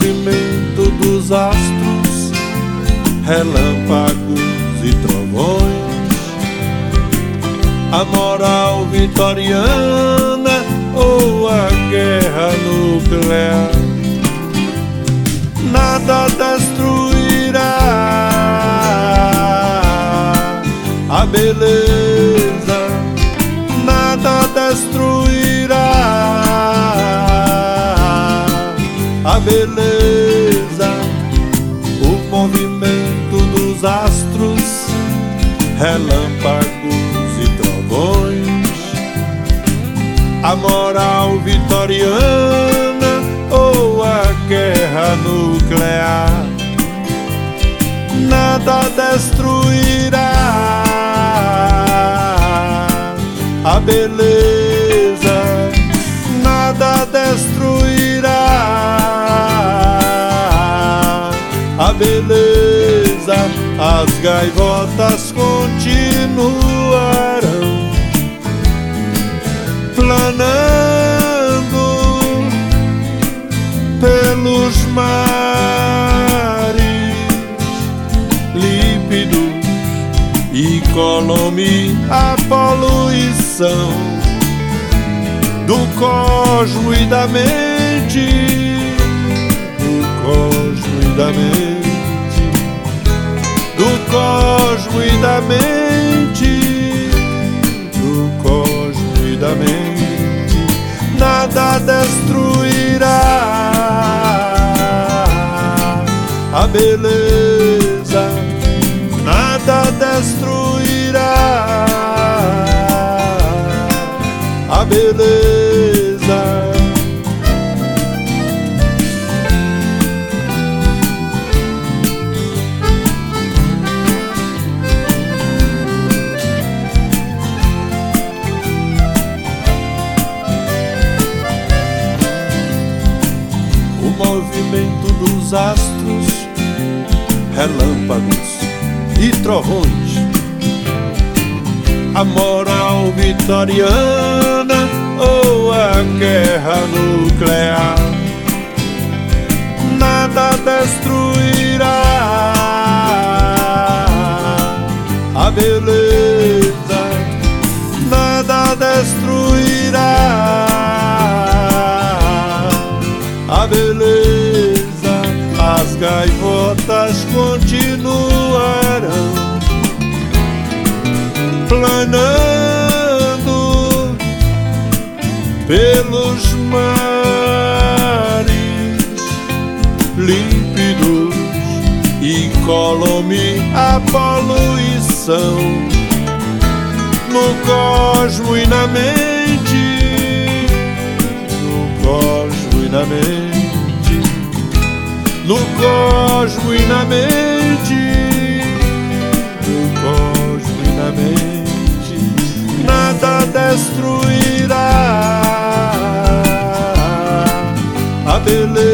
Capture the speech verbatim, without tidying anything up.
movimento dos astros, relâmpagos e trovões, a moral vitoriana ou a guerra nuclear, nada destruirá a beleza, nada destruirá a beleza, o movimento dos astros, relâmpagos e trovões, a moral vitoriana ou a guerra nuclear, nada destruirá a beleza, nada destruirá a beleza. As gaivotas continuarão planando pelos mares límpidos, e colome a poluição do cosmo e da mente, do cosmo e da mente, do cosmo e da mente, do cosmo e da mente. Nada destruirá a beleza, nada destruirá a beleza. O movimento dos astros, relâmpagos e trovões, a moral vitoriana ou a guerra nuclear, nada destruirá a beleza, nada destruirá a beleza. As gaivotas continuarão planando pelos mares límpidos, e colome a poluição no cosmo e na mente, no cosmo e na mente, no cosmo e na mente, no cosmo e na mente. Nada destruirá a beleza,